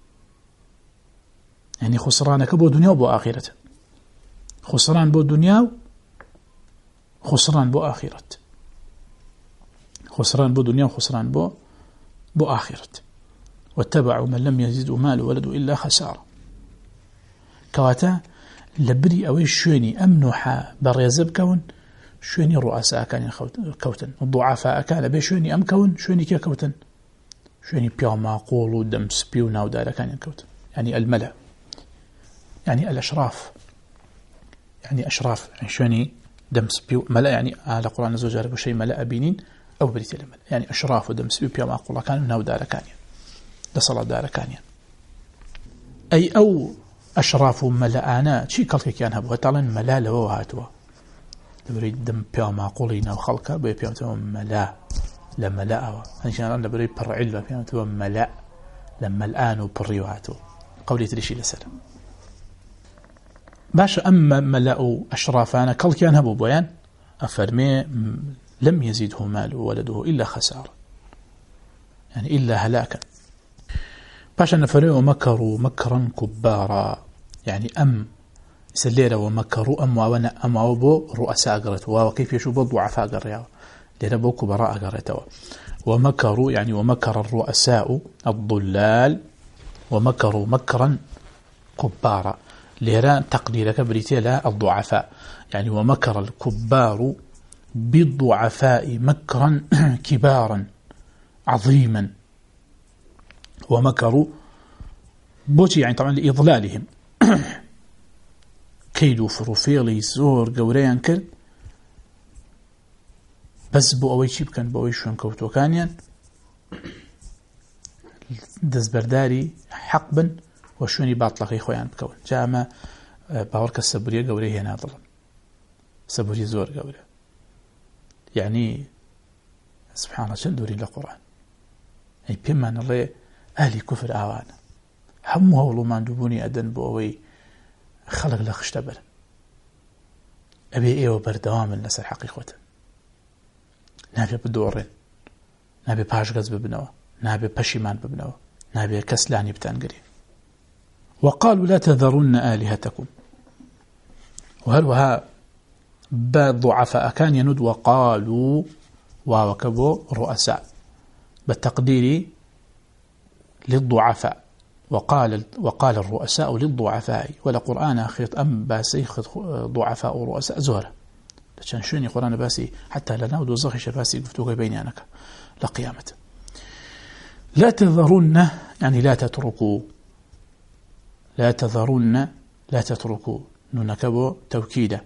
يعني خسرانك بو دنيا وبو آخرة خسران بو دنيا خسران بو آخرة خسران بو دنيا وخسران بو بو آخرة واتبعوا من لم يزيده مال ولده إلا خسارة كواتا لبري أوي شويني أمنوحا بريزب كون شويني رؤساء كان كوتن الضعفاء كان بشويني أم كون شويني كي كوتن شويني بيو معقول ودم سبيو ناودارا كان كوتن يعني الملأ يعني الأشراف يعني أشراف يعني شويني دم سبيو ملأ يعني على قرآن الزوجة شيء ملأ بينين أو بريتي الملأ يعني أشراف ودم سبيو بيو معقول كان ناودارا كان ده صلاة دارا كان أي أو أشراف ملأنا شي كالك كان هبوه تعالى ملا لو هاتوا بريد دم بيو معقولين أو خلقه بي بيو توا ملا لما لا هنشان أنا بريد برعيل بيو توا ملا لما الآن وبريو هاتوا قولي تريشي لسلام باش أما ملأ أشرافانا كالك كان هبو بيان أفرمي لم يزيده ماله ولده إلا خسارة يعني إلا هلاكا باش نفروا مكروا مكرا كبارا يعني أم سليرة ومكروا أم وانا أم وبو رؤساء قرتوا وكيف يشوفوا ضعفاء قريوا لربوا كبراء قرتوا ومكروا يعني ومكر الرؤساء الضلال ومكروا مكرا كبارا ليرى تقديرك بريتي لا الضعفاء يعني ومكر الكبار بالضعفاء مكرا كبارا عظيما ومكروا بوتي يعني طبعا لإضلالهم كيدو فروفيلي زور قوريان كل بس بو أوي شي بكن بو أوي شون كوتو كانيان دزبرداري حقبا وشوني باطلقي خويان بكون جاء باورك السبورية قوري هنا ظلم سبورية زور قوري يعني سبحان الله شل دوري للقرآن يعني بما نرى أهلي كفر آوانا هم هولو ما ندبوني أدن بووي خلق لخشتبر أبي إيوه بردوام النسر حقيقة نابي بدورين نابي باشغز ببنوه نابي بشيمان ببنوه نابي كسلاني بتنقري وقالوا لا تذرن آلهتكم وهل وها ضعفاء كان يند وقالوا وكبوا رؤساء بالتقدير للضعفاء وقال وقال الرؤساء للضعفاء ولا قرآن خيط أم باسي ضعفاء ورؤساء زهرة لكن شوني قرآن باسي حتى لا نود وزخش باسي قفتوك بينانك لقيامة لا تذرن يعني لا تتركوا لا تذرن لا تتركوا ننكبوا توكيدا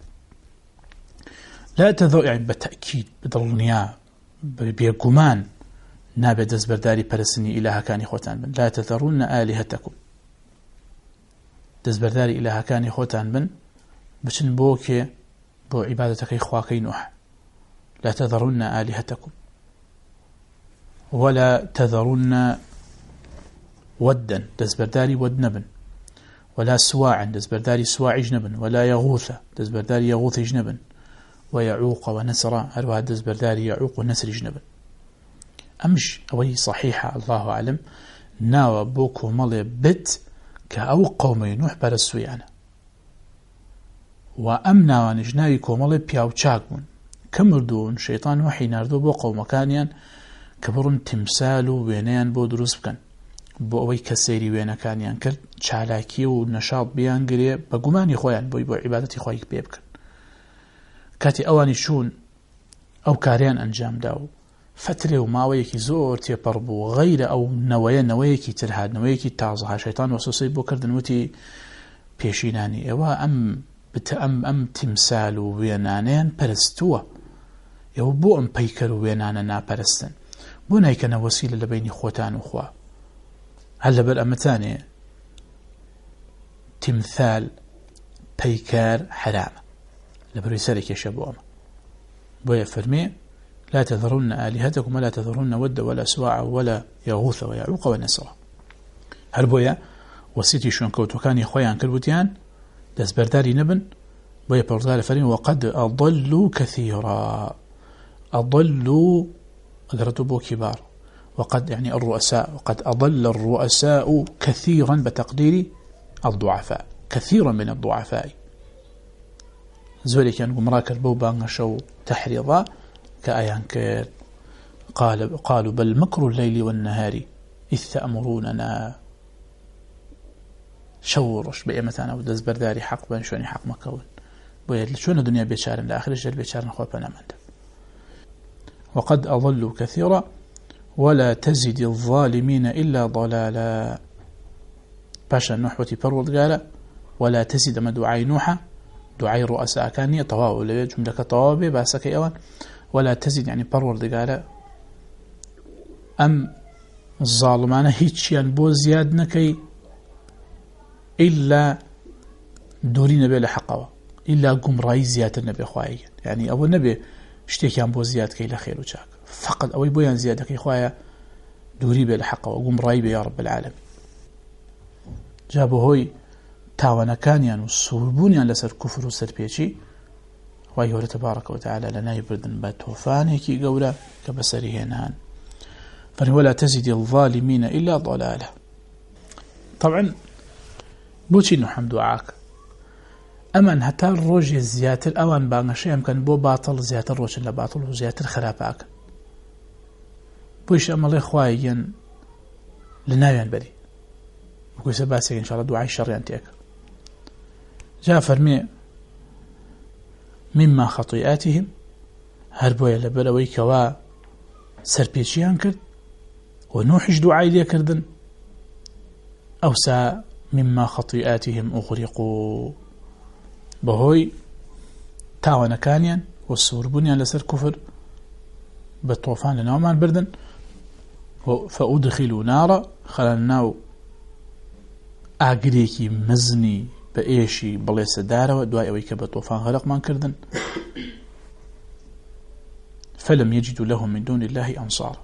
لا تذر يعني بالتأكيد بضلنيا بيقمان نابد دزبرداري برسني إلها كان خوتان بن لا تذرون آلهتكم دزبرداري إلها كان خوتان بن بشن بوكي بو عبادتك إخواكي نوح لا تذرون آلهتكم ولا تذرون ودا دزبرداري ود نبن ولا سواعا دزبرداري سواع جنبن ولا يغوث دزبرداري يغوث جنبن ويعوق ونسر هل دزبرداري يعوق ونسر جنبن أمش أوي صحيحة الله أعلم ناوى بوكو مالي بت كأو قومي نوح برسويانا وأمنا ونجناوي كومالي بياو تشاكمون كمردون شيطان وحي ناردو بو قوم مكانيان كبرون تمثالو وينيان بو دروس بكن بو أوي كسيري وينا كانيان كرد شالاكي ونشاط بيان قريه بقماني خويان بو يبو عبادتي خويك بيبكن كاتي أواني شون أو كاريان أنجام داو فترة وماويكي زور تيبربو غير أو نوايا نوايكي ترهاد نوايكي تازها شيطان وسوسي بو كردن وتي بيشيناني اوا أم بتأم أم تمثال وينانين برستوا يو بو أم بيكر وينانا نا برستن بو نايكنا وسيلة لبين خوتان وخوا هلا بالأمتاني تمثال بيكار حرام لبروي سرك يشبو أما بو يفرمي لا تذرن آلهتكم ولا تذرن ود ولا سواع ولا يغوث ويعوق ونسر هل بويا وسيتي شون كوتو كان يخويان كالبوتيان دز برداري نبن بويا برداري فرين وقد أضلوا كثيرا أضلوا أقرأتوا بو كبار وقد يعني الرؤساء وقد أضل الرؤساء كثيرا بتقدير الضعفاء كثيرا من الضعفاء زولي كان مراكر بوبان شو تحريضا كأيان كير قال قالوا بل مكر الليل والنهار إذ تأمروننا شورش بأمتنا ودز برداري حق بان شوني حق مكون بويد شون الدنيا بيشارن لآخر الجل بيشارن خواب نامند وقد أضلوا كثيرا ولا تزد الظالمين إلا ضلالا باشا نحوتي برود قال ولا تزد ما دعاي نوحة دعاي رؤساء كانية طواو لبي جملة طوابي باسكي أوان ولا تزد يعني برورد قال أم الظالمان هيتشيان بو زياد نكي إلا دوري نبي لحقوا إلا قم رأي زيادة النبي خواهي يعني أول نبي اشتكيان بو زياد كي لخير وشاك فقط أول بويان زيادة كي خواهي دوري بي لحقوا وقم رأي بي يا رب العالم جابوا هوي تاوانا كانيان والصوربونيان لسر كفر وسر بيشي وأيه تبارك وتعالى لنا يبردن باتوفانه كي قولا كبسره نان فلا تزد الظالمين إلا ضلالا طبعا بوشي نحمد دعاك أمن هتا الروج زيادة الأوان بانا شيء يمكن بو باطل زيادة الروج إلا باطل وزيادة الخراباك بوش أما الله خواهيا لناويان بدي وكو سباسك إن شاء الله دعاء الشر ينتيك جاء فرمي مما خطيئاتهم هربوا يلبلوي كوا سربيشيان كرد ونوحش دعاء لي كردن أوسع مما خطيئاتهم أغرقوا بهوي تاوانا كانيا والسور بنيان لسر كفر بالطوفان لنومان بردن فأدخلوا نارا خلالناو ئاگرێکی مزنی بە ئێشی بەڵێ سەدارەوە دوای ئەوەی کە بە تۆفان غەرقمان کردن فلم يجدوا لهم من دون الله أنصار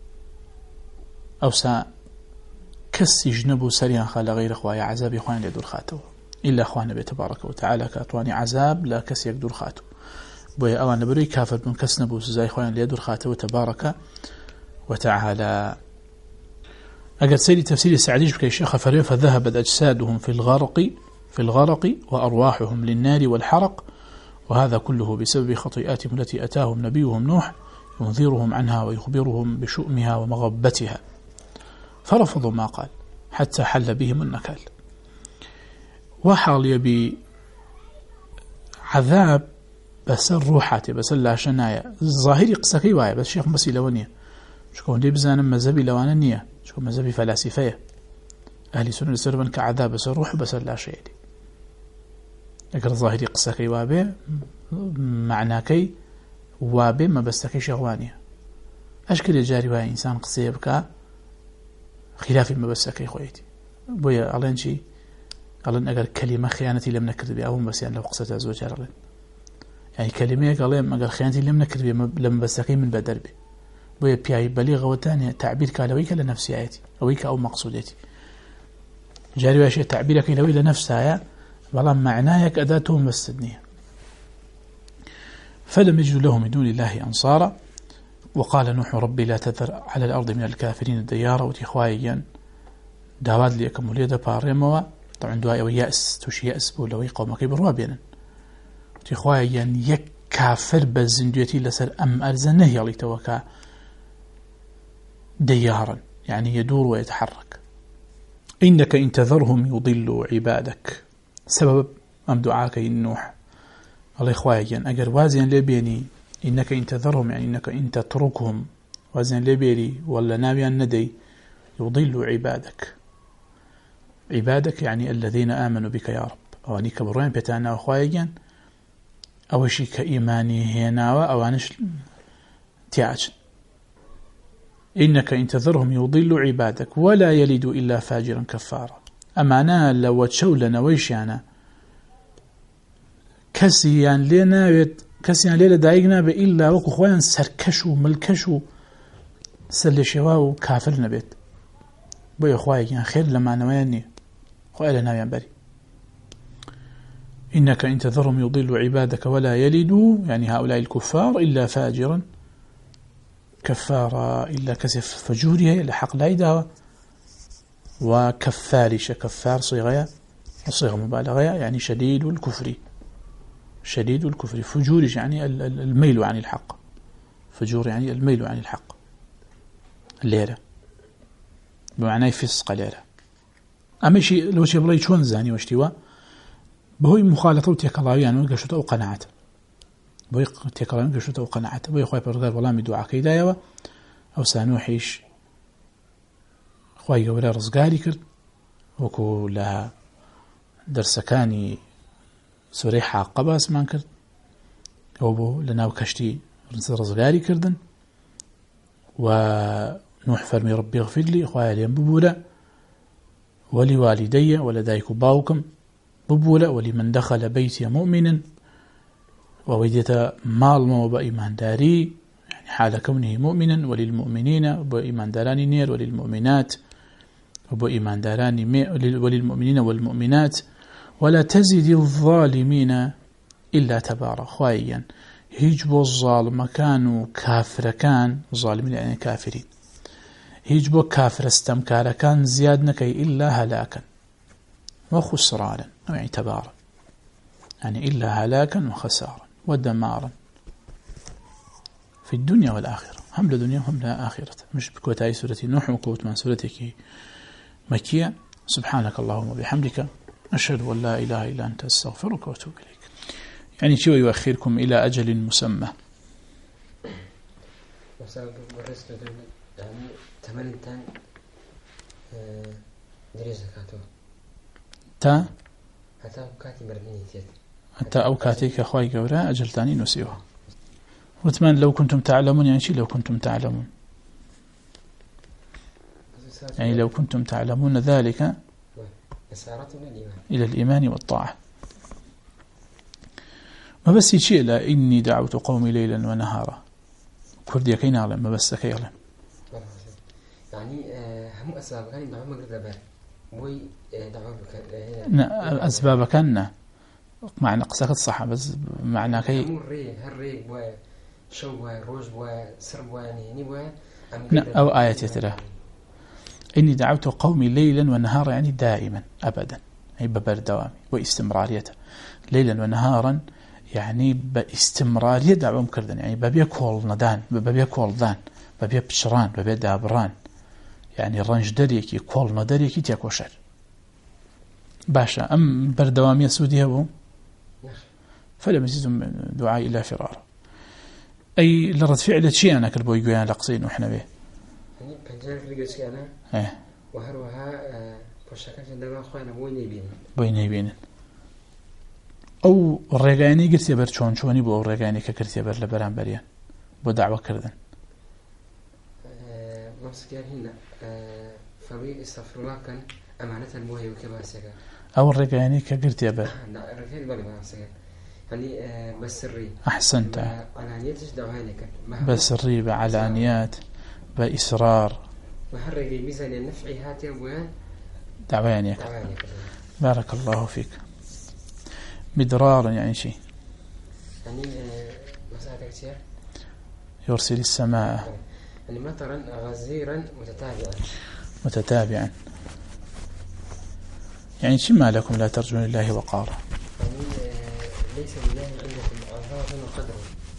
أوسا كسيج نبو سريعا خال غير خوايا عذاب إخوان ليدور خاتو إلا أخوان بي تبارك وتعالى كأطواني عذاب لا كس يقدر خاتو بويا أوان نبري كافر بن كس نبو سزاي إخوان ليدور خاتو تبارك وتعالى. أقل سيدي تفسير السعديش بكي شيخ فريق فذهبت أجسادهم في الغرق في الغرق وأرواحهم للنار والحرق وهذا كله بسبب خطيئاتهم التي أتاهم نبيهم نوح ينذرهم عنها ويخبرهم بشؤمها ومغبتها فرفضوا ما قال حتى حل بهم النكال وحال يبي عذاب بس الروحات بس لا شنايا الظاهري قسكي واي بس شيخ مسي لونيه شكون دي بزانا مذهبي لوانا نية شكون مذهبي فلاسفية أهل سنة السربن كعذاب بس الروح بس لا شيء دي اقرأ ظاهري قسكي وابي معناكي وابي ما بستكي شغوانية أشكل يجاري واي إنسان قسيه بكا خلافي ما بستكي خويتي بويا ألين شي ألين أقر كلمة خيانتي لم نكرد بها أهم بس يعني لو قصة زوجها ألين يعني كلمة ألين أقر خيانتي لم نكرد بها لم بستكي من بدر بي بويا بياي بليغة وتانية تعبير كالويك لنفسياتي أويك أو مقصودتي جاري واي شيء تعبيرك لوي لنفسها والله معناك أداتهم مستدنية فلم يجدوا له من دون الله أنصارا وقال نوح ربي لا تذر على الأرض من الكافرين الديار وتخوايا داواد ليكم وليدا بارموا طبعا دعاء ويأس تشي يأس بولوي قومك بروا بينا تخوايا يك كافر بزنديتي لسر أم أرزنه يلي توكا ديارا يعني يدور ويتحرك إنك إن تذرهم يضلوا عبادك سبب أم دعاك النوح الله إخوايا أجر وازن لبيني إنك إن تذرهم يعني إنك إن تتركهم وازن لبيني ولا نابيا ندي يضلوا عبادك عبادك يعني الذين آمنوا بك يا رب أو أنيك برين بتانا أخوايا أو شيء كإيماني هنا أو أنش تياج إنك إن تذرهم يضلوا عبادك ولا يلدوا إلا فاجرا كفارا أما أنا لو تشولنا ويشانا كسيان لنا كسيان ليلة دايقنا بإلا وكو خوان سركشو ملكشو سلشواو كافرنا بيت بوي أخوايا خير لما نواني خويا لنا ينبري إنك إن تذرهم يضلوا عبادك ولا يلدوا يعني هؤلاء الكفار إلا فاجرا كفارا إلا كسف فجورها لحق لايدا وكفارش كفار صيغة صيغة مبالغة يعني شديد الكفر شديد الكفر فجورش يعني الميل عن الحق فجور يعني الميل عن الحق الليلة بمعنى فسق ليلة أما شيء لو شيء بلاي شون زاني واشتوا بهوي مخالطة وتيكلاوي يعني وقشته أو قناعته بهوي تيكلاوي وقشته أو قناعته بهوي خوي برغير والله مدعاء كيدايا أو سانوحيش خوي قبل رزقاري كرد وكو لها درسكاني سريحة قباس ما كرد أو بو لناو كشتي رزقاري كردن ونوح فرمي ربي اغفر لي خوي لين ببولا ولوالدي ولديك باوكم ببولا ولمن دخل بيتي مؤمنا ووجدت مال ما بإيمان داري يعني حال كونه مؤمنا وللمؤمنين وبإيمان داراني نير وللمؤمنات وبإيمان داراني وللمؤمنين والمؤمنات ولا تزد الظالمين إلا تبارا خوايا هيجبو الظالم كانوا كافر كان ظالمين يعني كافرين هيجبو كافر استمكار كان زياد نكي إلا هلاكا وخسرانا يعني تبارا يعني إلا هلاكا وخسارا ودمارا في الدنيا والآخرة هم لدنيا هم لا آخرة مش بكوتاي سورة نوح وكوت من سورتك مكية سبحانك اللهم وبحمدك أشهد أن لا إله إلا أنت أستغفرك وأتوب إليك يعني شو يؤخركم إلى أجل مسمى يعني تمن تان دري زكاته تا حتى كاتي مرنيتيت حتى أو كاتيك أخوي جورا أجلتاني نسيوه وثمان لو كنتم تعلمون يعني شي لو كنتم تعلمون يعني لو كنتم تعلمون ذلك إلى الإيمان والطاعة ما بس شيء لا إني دعوت قومي ليلا ونهارا كردي كي نعلم ما بس كي يعلم يعني هم أسباب كان دعوة مقرد بوي دعوة أسباب كان معنى قصة صح بس معنى كي هم الري هالري بوا شو بوا روج بوا سر بوا يعني بوا أو آية ترى إني دعوت قومي ليلا ونهارا يعني دائما أبدا يعني ببر دوامي واستمراريته ليلا ونهارا يعني باستمرارية دعوة مكردن يعني ببيا كول ندان ببيا كول دان ببيا بشران ببيا دابران يعني الرنج دريكي كول ندريكي تيكو شر باشا أم بردوامية سودية بو فلم يزيدهم دعاء إلا فرارا أي لرد فعلة شيء أنا كربو يقويان لقصين وإحنا به يعني بنجارك لقيت أنا إيه وهروها بوشكاش دابا خوينا بويني بين بويني بين أو الرجاني قلت يبر شون شوني بو الرجاني كقلت يبر لبران بريان بو دعوة كردن ممسك هنا فبي استغفر الله كان أمانة الموهي وكباسك أو الرجاني كقلت يبر لا الرجال بالي ممسك يعني بس الري أحسنت علانيات إيش دعوانك بس الري بعلانيات بإصرار وهرجي ميزان النفعي هاتي أبويا دعوانك بارك الله فيك مدرارا يعني شيء يعني مساعدة كثير يرسل السماء يعني مطرا غزيرا متتابعا متتابعا يعني شو ما لكم لا ترجون لله وقارا يعني ليس لله عندكم عذاب وقدر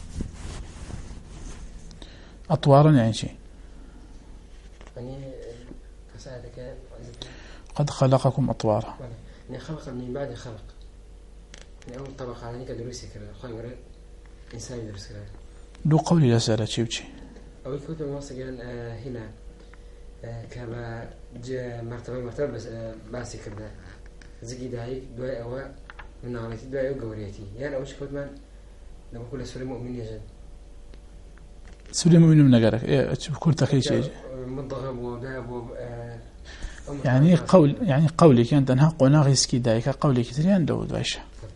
أطوارا يعني شيء يعني مساعدة قد خلقكم أطوارا يعني خلق من بعد خلق يعني أول طبقة على نيكا دروسي كذا خاي ورا إنسان يدرس كذا دو قولي لسالة شيء وشي أول كنت موصل آه هنا آه كما جاء مرتبة مرتبة بس آه باسي كذا زكي دايك دواء أو من عملتي دواء أو جوريتي يعني أول شيء كنت من لما كل سوري مؤمن يجن سوري مؤمن من نجارك إيه كورتا كي شيء مضغب وداب و يعني قول يعني قولي كان تنهق وناغيسكي دايك قولي كتريان دود بايش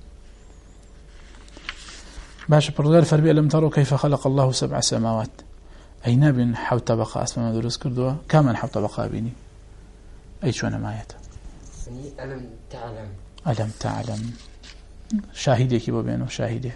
باش برغير فربي لم تروا كيف خلق الله سبع سماوات أي نبي حو طبقة أسماء دروس كردوا كمان حو طبقة بيني أي شو أنا مايت يعني ألم تعلم ألم تعلم شاهدي كيف بينه شاهدي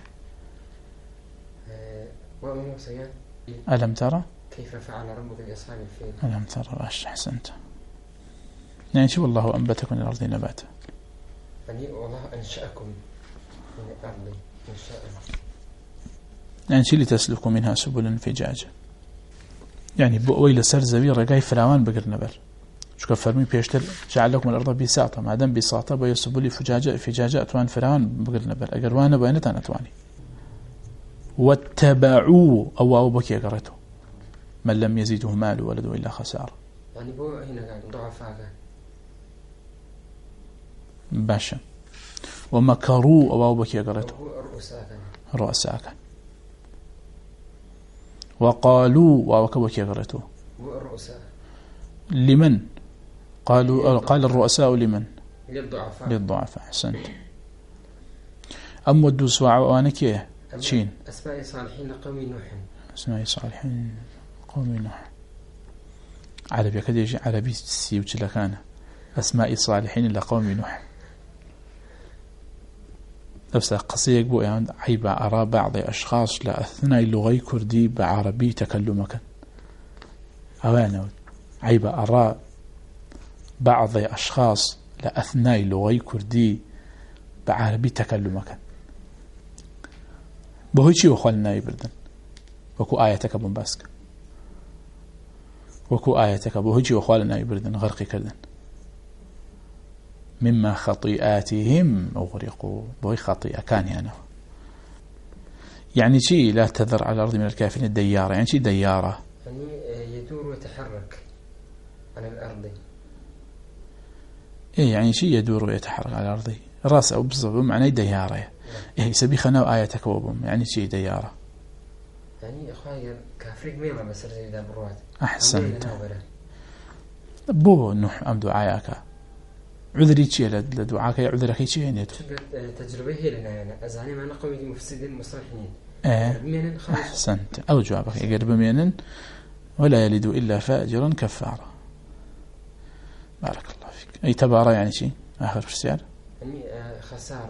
أه وما سيان ألم ترى كيف فعل ربك بأصحاب الفيل ألم ترى باش أحسنت يعني شو الله أنبتكم من الأرض نباتا يعني والله أنشأكم من الأرض إنشاء يعني شي لتسلكوا منها سبلا فجاجة يعني بويل سرزوي رجاي فراوان بقر نبر شو كفرمي بيشتر جعل لكم الأرض بساطة ما دام بساطة بويل سبلي فجاجة فجاجة أتوان فراوان بقر نبر أجروانا بينتان أتواني واتبعوا أو أو بكي قرته من لم يزيده مال ولده إلا خسارة يعني بو هنا قاعد ضعفاء باشا ومكروا أو أو بكي قرته رؤساء رؤساء وقالوا وكبكي قرته الرؤساء لمن قالوا قال الرؤساء لمن للضعفاء للضعفاء أحسنت أم ودوا سواع وانك تشين أسماء صالحين قوم نوح أسماء صالحين قوم نوح عربي كده يجي عربي سيوتش لكان أسماء صالحين لقوم نوح نفس قصية بو يعني عيب أرى بعض أشخاص لأثناء اللغة كردي بعربي تكلمك أوانا عيب أرى بعض أشخاص لأثناء اللغة كردي بعربي تكلمك بهوشي وخلنا يبردن وكو آياتك بمباسك وكو آياتك بهوشي وخلنا يبردن غرقي كردن مما خطيئاتهم أغرقوا بوي خطيئة كان يعني يعني شيء لا تذر على الأرض من الكافرين الديارة يعني شيء ديارة يعني يدور يتحرك على الأرض. إيه يعني شيء يدور ويتحرك على الأرض راس أو بالضبط معنى ديارة. إيه سبيخنا آية كوبهم يعني شيء ديارة. يعني أخوي كافريق ميلا بس رجل ذا بروات. أحسنت. بو نوح أم دعاءك عذري شيء لدعاءك يا عذرك شيء يعني. تجربة هي لنا يعني أزاني ما نقوم مفسدين مصلحين. إيه أحسنت. أو جوابك يقرب مينن ولا يلد إلا فاجرا كفارا. بارك الله فيك. أي تبارة يعني شيء آخر في السؤال. يعني خسارة.